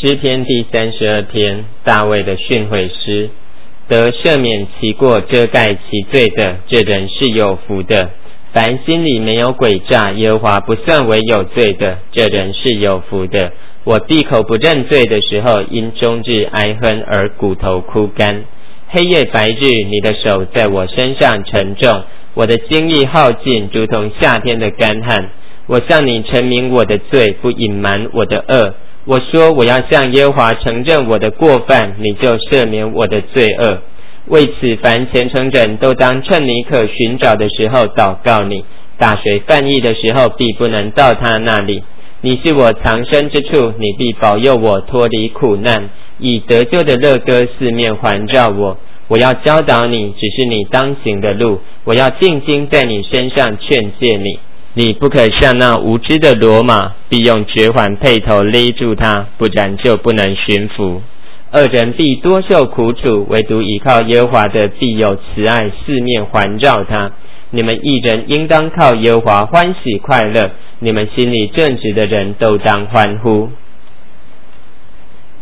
诗篇第32篇，大卫的训诲诗。得赦免其过、遮盖其罪的，这人是有福的。凡心里没有诡诈，耶和华不算为有罪的，这人是有福的。我闭口不认罪的时候，因终日哀恨而骨头枯干。黑夜白日，你的手在我身上沉重，我的精力耗尽，如同夏天的干旱。我向你陈明我的罪，不隐瞒我的恶。我说我要向耶和华承认我的过犯，你就赦免我的罪恶。为此，凡虔诚人都当趁你可寻找的时候祷告你，大水泛溢的时候必不能到他那里。你是我藏身之处，你必保佑我脱离苦难，以得救的乐歌四面环绕我。我要教导你，只是你当行的路，我要静心在你身上劝诫你。你不可像那无知的骡马，必用绝环辔头勒住它，不然就不能驯服。恶人必多受苦楚，唯独倚靠耶和华的必有慈爱四面环绕他。你们义人应当靠耶和华欢喜快乐，你们心里正直的人都当欢呼。